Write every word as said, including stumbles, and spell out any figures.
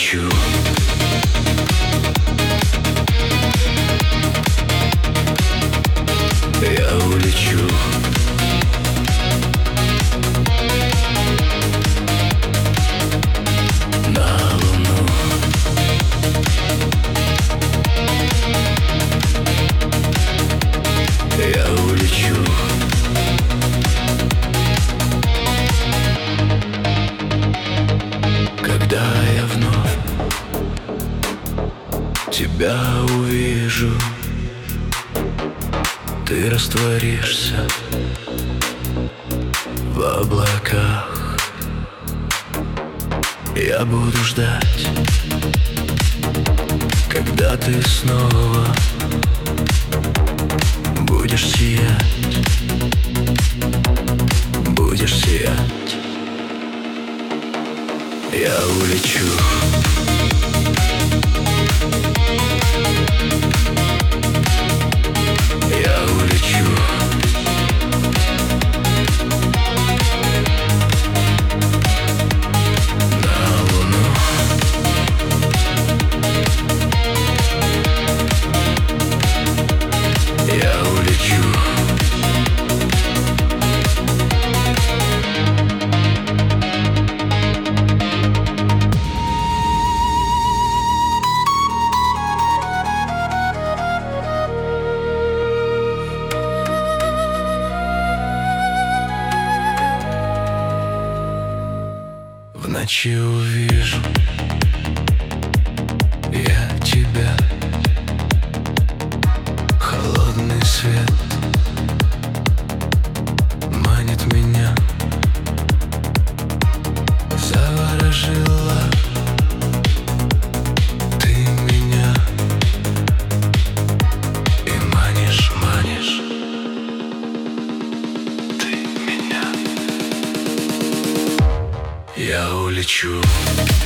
улечу. Я улечу. На луну. Я улечу. Когда я вновь тебя увижу, ты растворишься в облаках. Я буду ждать, когда ты снова будешь сиять, будешь сиять. Я улечу. Я улечу. На луну. Я улечу. В ночи увижу я тебя, холодный свет манит меня, заворожила ты меня и манишь, манишь ты меня. Я улечу.